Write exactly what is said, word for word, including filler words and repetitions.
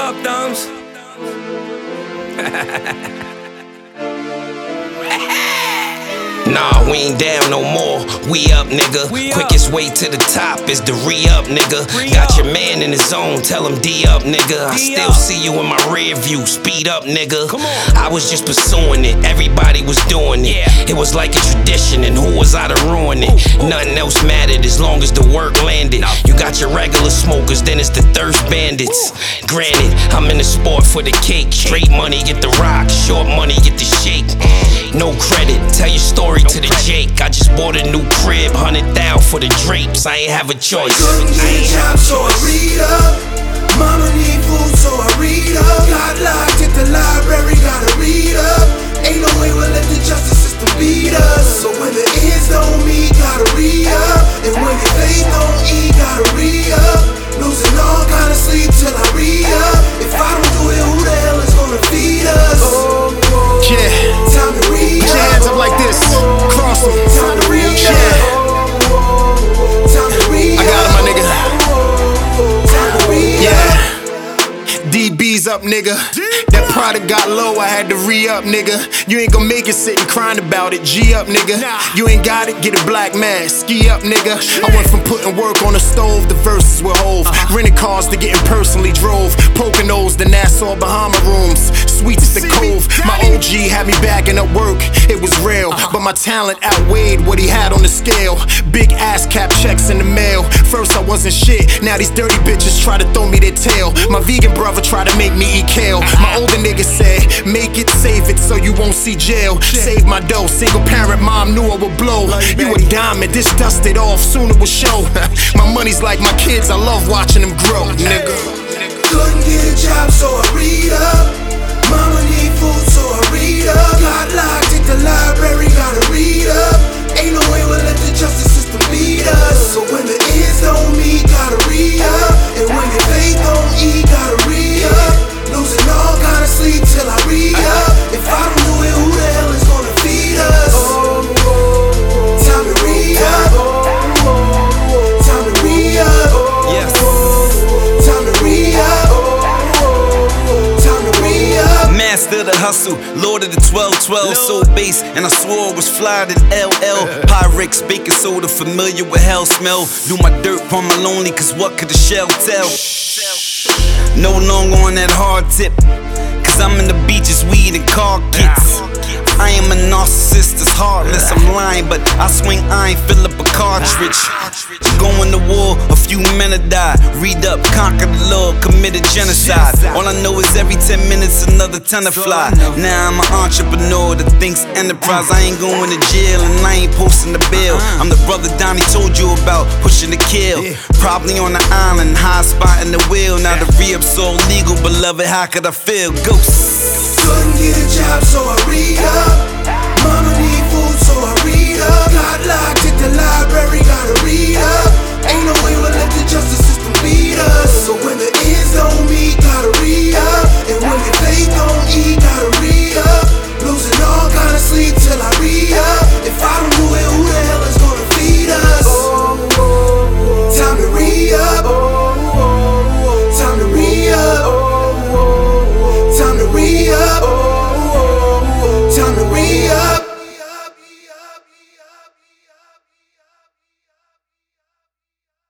up, thumbs? Nah, we ain't down no more. We up, nigga. We Quickest up. way to the top is to re-up, nigga. Got your man in the zone, tell him D up, nigga. I still see you in my rear view. Speed up, nigga. Come on. I was just pursuing it. Everybody was doing it. Yeah. It was like a tradition, and who was I to ruin it? Ooh, ooh. Nothing else mattered as long as the work landed. You got your regular smokers, then it's the thirst bandits. Ooh. Granted, I'm in the sport for the cake. Straight money, get the rock. Short money, get the shake. No credit, tell your story to the Jake. I just bought a new crib, hundred thou for the drapes. I ain't have a choice. Couldn't get a job, so I read up. Mama need food, so I read up. Got locked at the library, gotta read up. Ain't no way we'll let the justice system beat us. So when the ends don't meet, gotta re up. And when your faith don't eat, gotta re up. Losing all kind of sleep till I re up. If I don't do it, who the hell is gonna feed us? Yeah. Time to re Put up. your hands up like this. Cross them. Time to re up. Yeah. Time to re up. I got it, my nigga. Time to re up. Yeah. D B's up, nigga. That product got low, I had to re-up, nigga. You ain't gon' make it sitting crying about it. G up, nigga. You ain't got it, get a black mask. Ski up, nigga. I went from putting work on the stove to verses with Hove. Rented cars to getting personally drove. Poconos, the Nassau Bahama rooms. Sweets the Cove. My O G had me bagging up work. It was real, but my talent outweighed what he had on the scale. Big ass cap checks in the mail. First I wasn't shit, now these dirty bitches try to throw me their tail. My vegan brother tried to make me eat kale. My older nigga said, make it, save it so you won't see jail. Save my dough, single parent mom knew I would blow. You a diamond, this dusted off, soon it will show. My money's like my kids, I love watching them grow, nigga. Couldn't get a job, so I read up. Mama need food, so I read up. Got locked at the library, gotta read up. Ain't no way we'll let the justice system beat us. So when the ends don't meet, gotta re up. And when your faith don't eat, gotta re up. Losing all kind of sleep till I re up. If I don't do it, who the hell is gonna feed us? Time to re up. Time to re up. Yes. Time to re up. Time to re up. Master of the hustle, Lord of the twelve twelve, so bass, and I swore it was flyer than L L. Pyrex, baking soda, familiar with hell smell. Do my dirt on my lonely, cause what could the shell tell? No longer on that hard tip, cause I'm in the beaches, weed and car kits. I am a narcissist, it's heartless, I'm lying, but I swing iron, fill up a cartridge. Going to war, a few men have died. Read up, conquer the Lord, committed genocide. All I know is every ten minutes another tenor fly. Now I'm an entrepreneur that thinks enterprise. I ain't going to jail and I ain't posting the bill. I'm the brother Donnie told you about, pushing the kill. Probably on the island, high spot in the wheel. Now the re-up so legal, beloved, how could I feel? Ghosts. Couldn't get a job, so I read up. Mama need food, so I read up. Got locked at the library, gotta read up.